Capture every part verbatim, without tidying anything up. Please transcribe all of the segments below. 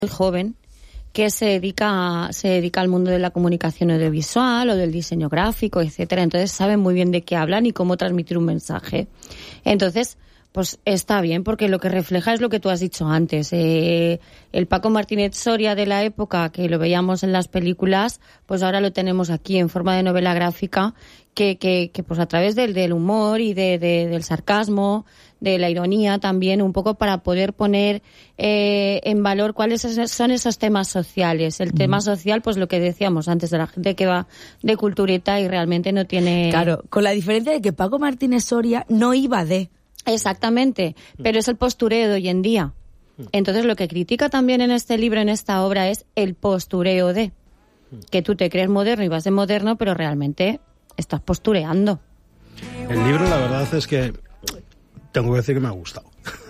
muy joven que se dedica se dedica al mundo de la comunicación audiovisual o del diseño gráfico, etcétera. Entonces saben muy bien de qué hablan y cómo transmitir un mensaje. Entonces, pues está bien, porque lo que refleja es lo que tú has dicho antes. Eh, el Paco Martínez Soria de la época, que lo veíamos en las películas, pues ahora lo tenemos aquí en forma de novela gráfica, que, que, que pues a través del, del humor y de, de, del sarcasmo, de la ironía también, un poco para poder poner eh, en valor cuáles son esos temas sociales. El mm. tema social, pues lo que decíamos antes, de la gente que va de cultureta y realmente no tiene... Claro, con la diferencia de que Paco Martínez Soria no iba de... Exactamente, pero es el postureo de hoy en día. Entonces lo que critica también en este libro, en esta obra, es el postureo de que tú te crees moderno y vas de moderno, pero realmente estás postureando. El libro, la verdad es que tengo que decir que me ha gustado.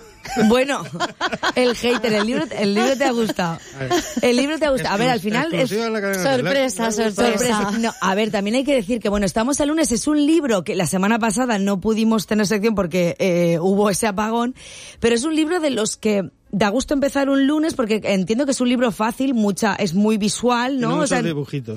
Bueno, el hater, el libro, el libro te ha gustado. El libro te ha gustado. A ver, al final es sorpresa, sorpresa. No, a ver, también hay que decir que bueno, estamos el lunes, es un libro que la semana pasada no pudimos tener sección porque eh, hubo ese apagón, pero es un libro de los que da gusto empezar un lunes porque entiendo que es un libro fácil, mucha, es muy visual, ¿no? Tiene o sea, dibujitos.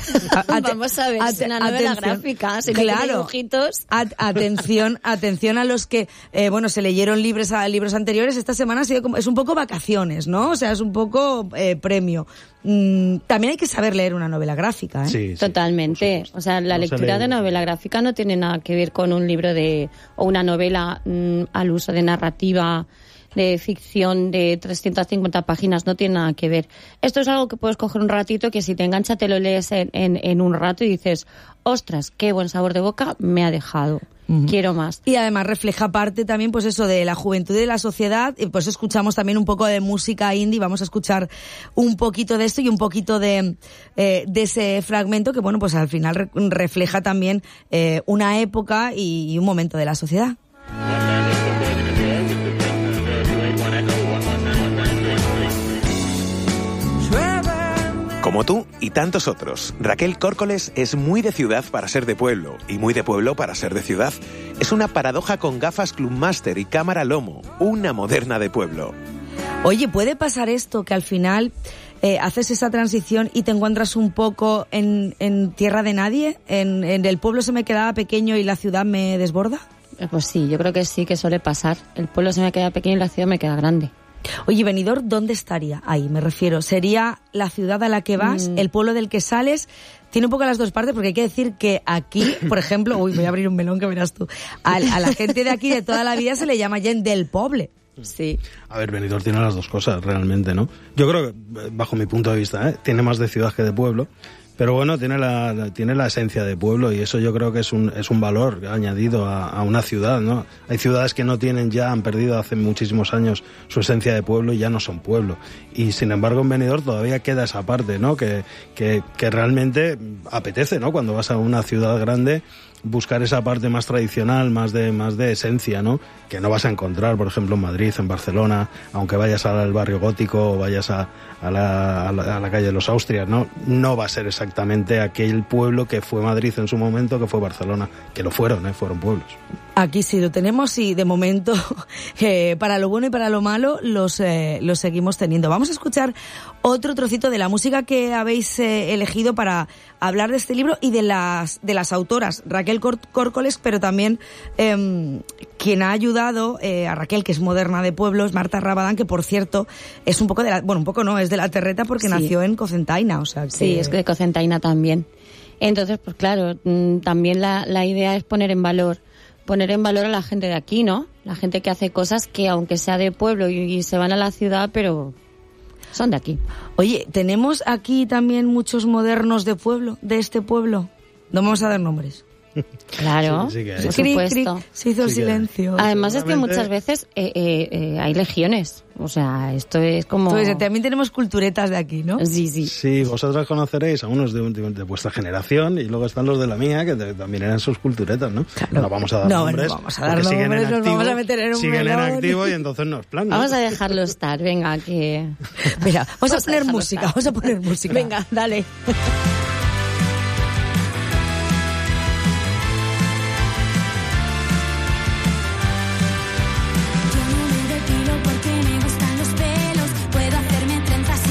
A, Vamos a ver, es una novela gráfica, si claro, no dibujitos. A, atención, atención a los que, eh, bueno, se leyeron libros, a, libros anteriores, esta semana ha sido como, es un poco vacaciones, ¿no? O sea, es un poco eh, premio. Mm, también hay que saber leer una novela gráfica, ¿eh? Sí, sí, totalmente. O sea, la no lectura de novela gráfica no tiene nada que ver con un libro de, o una novela mm, al uso de narrativa, de ficción de trescientas cincuenta páginas, no tiene nada que ver. Esto es algo que puedes coger un ratito, que si te engancha te lo lees en, en, en un rato y dices, ostras, qué buen sabor de boca me ha dejado. Uh-huh. Quiero más. Y además refleja parte también, pues eso, de la juventud y de la sociedad, y pues escuchamos también un poco de música indie, vamos a escuchar un poquito de esto y un poquito de, eh, de ese fragmento que, bueno, pues al final re- refleja también eh, una época y, y un momento de la sociedad. Como tú y tantos otros, Raquel Córcoles es muy de ciudad para ser de pueblo y muy de pueblo para ser de ciudad. Es una paradoja con gafas Clubmaster y cámara Lomo, una moderna de pueblo. Oye, ¿puede pasar esto que al final eh, haces esa transición y te encuentras un poco en, en tierra de nadie? ¿En, en el pueblo se me quedaba pequeño y la ciudad me desborda? Pues sí, yo creo que sí, que suele pasar. El pueblo se me queda pequeño y la ciudad me queda grande. Oye, Benidorm, ¿dónde estaría? Ahí, me refiero. ¿Sería la ciudad a la que vas, mm. el pueblo del que sales? Tiene un poco las dos partes, porque hay que decir que aquí, por ejemplo, uy, voy a abrir un melón que verás tú, a, a la gente de aquí de toda la vida se le llama gent del poble. Sí. A ver, Benidorm tiene las dos cosas, realmente, ¿no? Yo creo que, bajo mi punto de vista, ¿eh? tiene más de ciudad que de pueblo. Pero bueno, tiene la, la tiene la esencia de pueblo y eso yo creo que es un es un valor añadido a, a una ciudad, ¿no? Hay ciudades que no tienen ya, han perdido hace muchísimos años su esencia de pueblo y ya no son pueblo. Y sin embargo en Benidorm todavía queda esa parte, ¿no? Que, que, que realmente apetece, ¿no? Cuando vas a una ciudad grande, buscar esa parte más tradicional, más de más de esencia, ¿no? Que no vas a encontrar, por ejemplo, en Madrid, en Barcelona, aunque vayas al barrio gótico o vayas a, a, la, a, la, a la calle de los Austrias, ¿no? No va a ser exactamente aquel pueblo que fue Madrid en su momento, que fue Barcelona, que lo fueron, ¿eh? Fueron pueblos. Aquí sí lo tenemos y de momento, eh, para lo bueno y para lo malo, los, eh, los seguimos teniendo. Vamos a escuchar otro trocito de la música que habéis eh, elegido para hablar de este libro y de las, de las autoras, Raquel Córcoles, pero también eh, quien ha ayudado eh, a Raquel, que es moderna de pueblos, Marta Rabadán, que por cierto es un poco de la, bueno, un poco no, es de la Terreta porque sí. Nació en Cocentaina, o sea que... Sí, es de Cocentaina también. Entonces, pues claro, también la, la idea es poner en valor poner en valor a la gente de aquí, ¿no? La gente que hace cosas que aunque sea de pueblo y, y se van a la ciudad, pero son de aquí. Oye, tenemos aquí también muchos modernos de pueblo, de este pueblo. No vamos a dar nombres. Claro, sí, sí que hay. por supuesto. Cric, se hizo sí silencio. Además es que muchas veces eh, eh, eh, hay legiones. O sea, esto es como... Pues también tenemos culturetas de aquí, ¿no? Sí, sí. Sí, vosotras conoceréis a unos de, de, de vuestra generación y luego están los de la mía que de, también eran sus culturetas, ¿no? Claro. No vamos a dar no, nombres. No vamos a dar nombres, siguen en activo, nos vamos a meter en un siguen melón. en activo y entonces no es plan, ¿no? Vamos a dejarlo estar, venga, que... Mira, vamos, vamos a poner a música, estar. vamos a poner música. Venga, dale.